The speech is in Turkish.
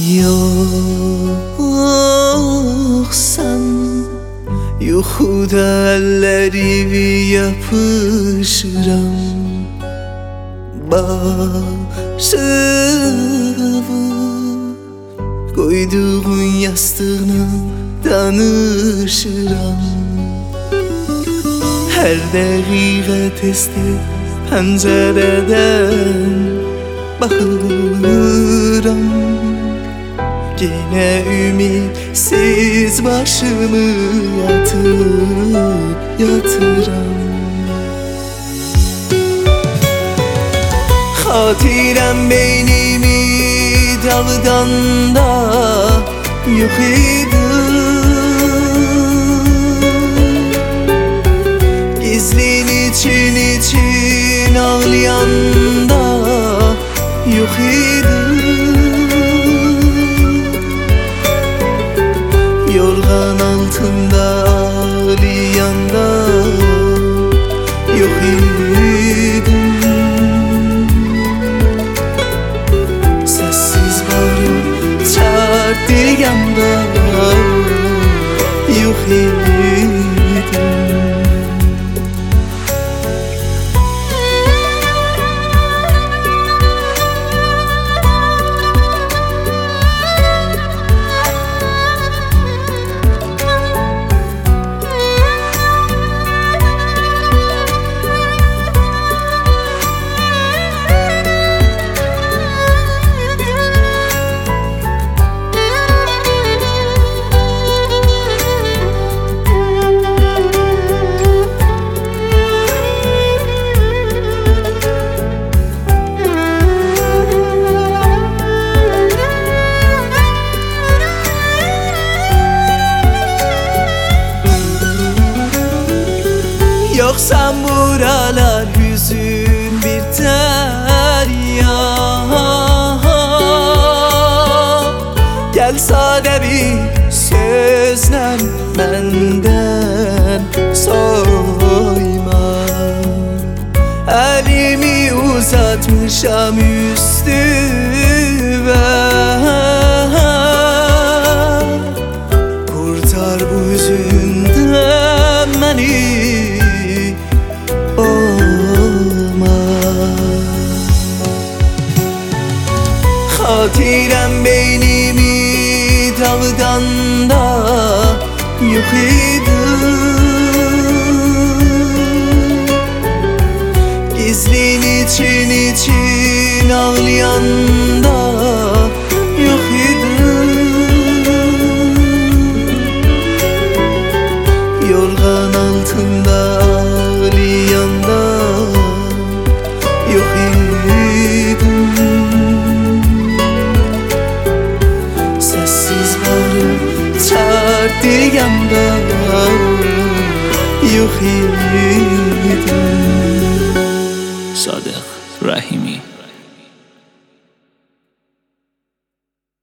Yoksan yuxuda əllərimi yapışıram, başımı koyduğun yastığına danışıram. Her dəqiqə tez-tez pəncərədən baxıram, yine ümitsiz başımı yatıram. Hatirem beynimi dağdan da yok idi, gizlin için ağlayan da yok idi. Yorgan altında ağlayan da yok idim. Sessiz bağırıp çağır diyen da yok idim. Yoksan buralar hüzün bir derya, gel sade bir sözle benden soyma. Elimi uzatmışam üstüme, kurtar bu hüzünden beni. Hatirem beynimi dağdan da yok idi, gizlin için ağlayan da yok idi. Yorgan altında ağlayan da yok idi. Diyen de yok idim. Sadık Rahimi.